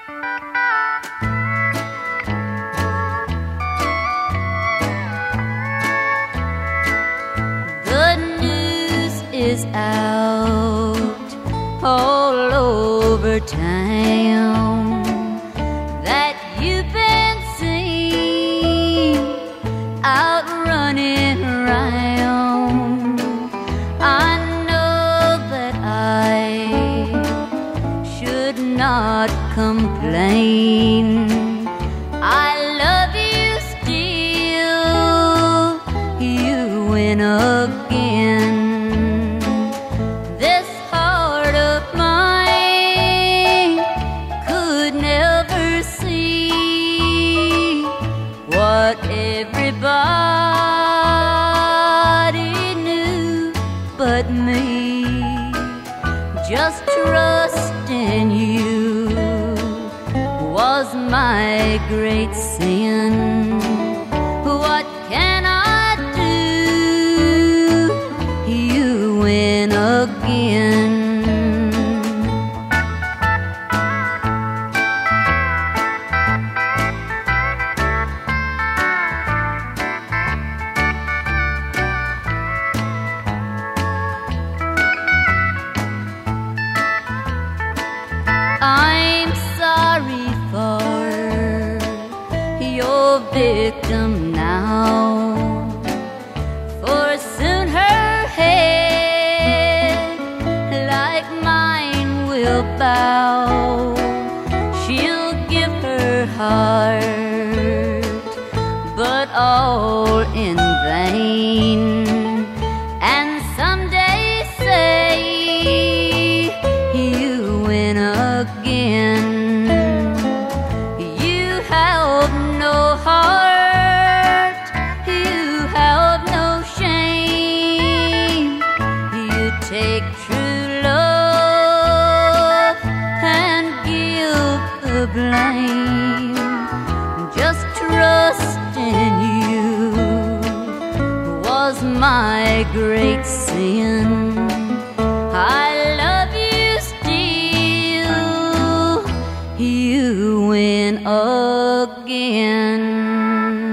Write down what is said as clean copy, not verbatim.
The news is out all over town that you've been seen out running around. I know that I should not complain. I love you still, you win again. This heart of mine could never see what everybody knew but me. Just trust in you was my great sin. What can I do? You win again. I'm sorry for your victim now, for soon her head, like mine, will bow. She'll give her heart, but all in vain, and someday say you win again. You have no heart, you have no shame. You take true love and give the blame. Just trust in you was my great sin. I love you still, you win again.